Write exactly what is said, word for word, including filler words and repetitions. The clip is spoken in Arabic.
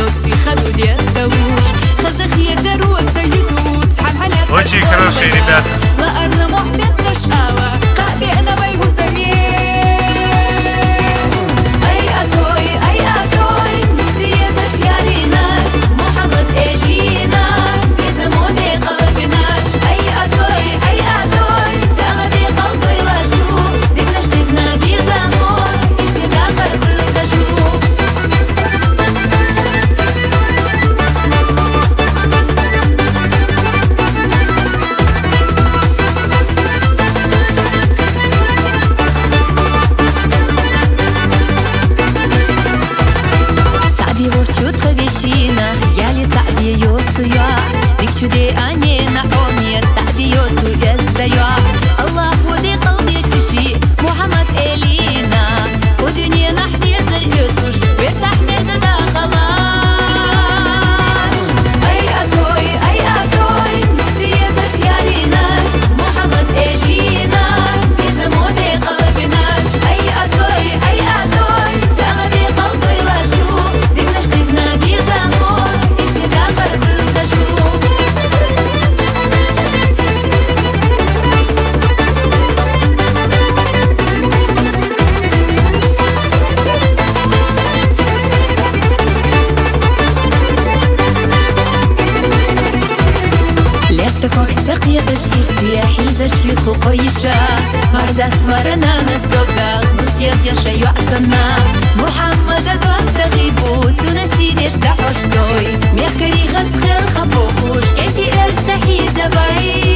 سي خدو ديتوش خزخ يدروت زيدوت حال على وجهي كرا شيري ده لا أرنا محبت نشقاوة قابي أنا بيه سمين أي أتوي أي أتوي نسي زشيالينا محمد إلينا بزمودي قلبناش أي أتوي أي أتوي دغدي قلبي لاشو ديناش تزنا بزمود إنسي داخل فلتشو Вещина, я лица бьется я, бик чуде ане на хоме, ца бьется я сдаю. Allah ودي قلبي شوشي محمد إلينا ودنيا نحدي زرقتوش بتحمل زدا خلاص. أي أتوي أي أتوي نسي زشيالينا محمد إلينا بزمودي قلبناش. أي أتوي أي أتوي دغدي قلبي لاشو ديناش تزنا بزمود إنسي داخل فلتشو سقيتش إرسياحي زش يدخو قيشا مرد أسمرنا نصدقا نسيز يشي وعسنا محمد أدوات تغيبوت سنسيدش تحوشتوي ميخكري غسخ الخبوخوش كيتي أستحي زباي